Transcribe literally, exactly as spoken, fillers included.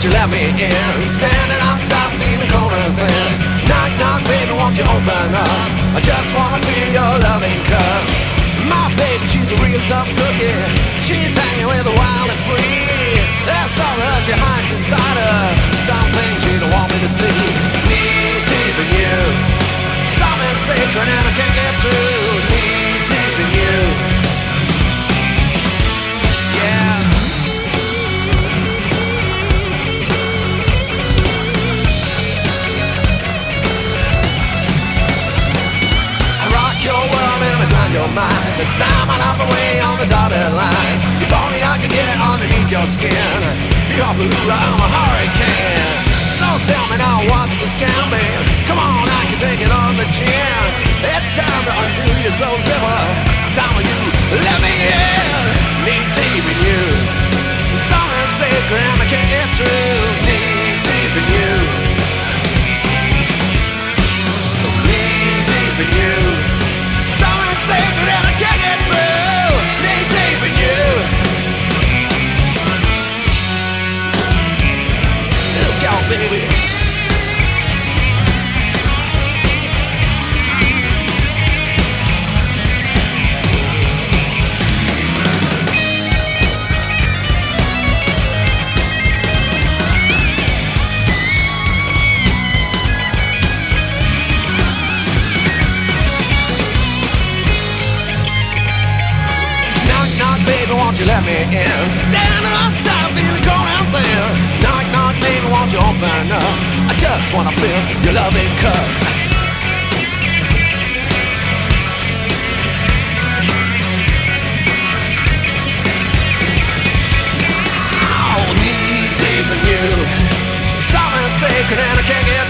won't you let me in? Standing outside feeling cold and thin. Knock, knock, baby, won't you open up? I just wanna feel your loving cup. My baby, she's a real tough cookie. She's hanging with the wild and free. There's all that she hides inside her. Some things she don't want me to see. Knee deep in you, something sacred and I can't get through. Knee deep in you, yeah. I rock your world and I grind your mind. The sound my life away on the dotted line. You told me I could get underneath your skin. You're blue, I'm a hurricane. So tell me now what's the scam, babe? Come on, I can take it on the chin. It's time to undo your soul zipper. Time for you, let me in. Knee deep in you, something sacred and I can't get through. Knee deep in you, so knee deep in you, something sacred and I can't get through. Knee deep in you. Look out, baby. Won't you let me in? Standing outside feeling cold and thin. Knock, knock, baby, won't you open up? I just wanna feel your loving cup. Oh, knee deep in you, something sacred and I can't get